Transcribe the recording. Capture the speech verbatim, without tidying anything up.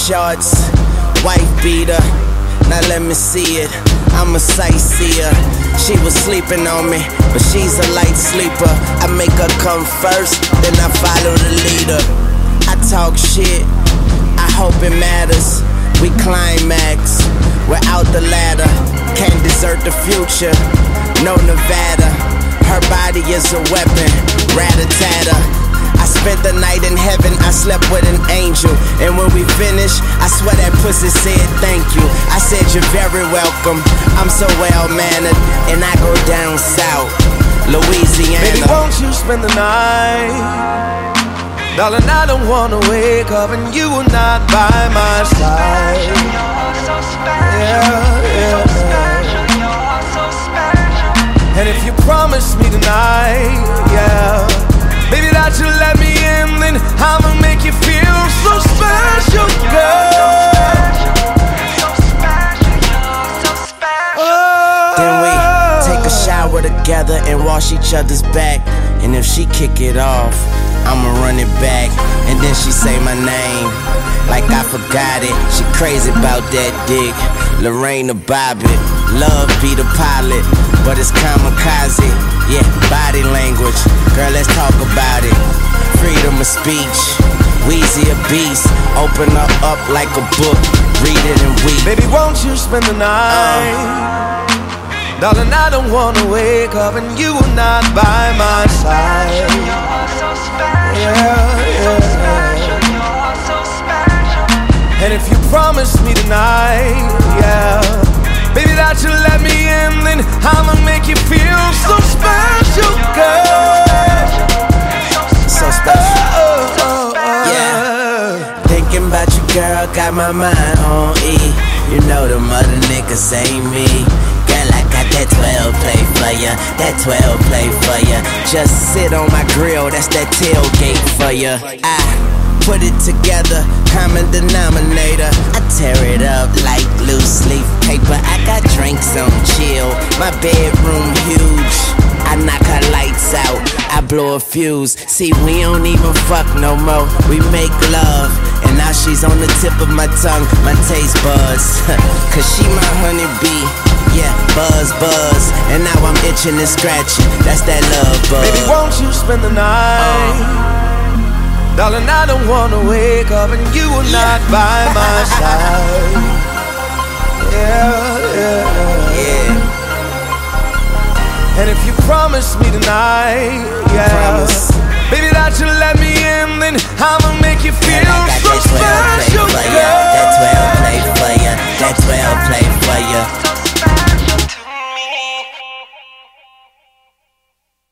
shorts, wife beater. Now let me see it, I'm a sightseer. She was sleeping on me, but she's a light sleeper. I make her come first, then I follow the leader. I talk shit, I hope it matters. We climax, we're out the ladder. Can't desert the future, no Nevada. Her body is a weapon, rat-a-tatter. I spent the night in heaven, I slept with an angel. And when we finished, I swear that pussy said thank you. I said you're very welcome, I'm so well-mannered. And I go down south, Louisiana. Baby, won't you spend the night? Darling, I don't wanna wake up and you are not by my side. Yeah, yeah. And if you promise me tonight, yeah, baby, that you let me in, then I'ma make you feel so special, girl. Oh. Then we take a shower together and wash each other's back. And if she kick it off, I'ma run it back. And then she say my name like I forgot it. She crazy about that dick, Lorena Bobbitt. Love be the pilot, but it's kamikaze. Yeah, body language, girl, let's talk about it. Freedom of speech, Weezy a beast. Open her up like a book, read it and weep. Baby, won't you spend the night? uh. Darling, I don't wanna wake up and you are not by my side. Yeah, yeah. And if you promise me tonight, yeah, baby, that you let me in, then I'ma make you feel so special, girl. So special. Oh, oh, oh. Yeah. Thinking about you, girl, got my mind on E. You know them other niggas ain't me. Girl, I got that twelve play for ya, that twelve play for ya. Just sit on my grill, that's that tailgate for ya. I put it together, common denominator. I tear it up like loose leaf paper. I got drinks on chill, my bedroom huge. I knock her lights out, I blow a fuse. See, we don't even fuck no more, we make love. And now she's on the tip of my tongue, my taste buds. Cause she my honeybee, yeah, buzz, buzz. And now I'm itching and scratching, that's that love buzz. Baby, won't you spend the night? uh. Darling, I don't wanna wake up and you are not by my side. Yeah, yeah, yeah. And if you promise me tonight, yeah, promise.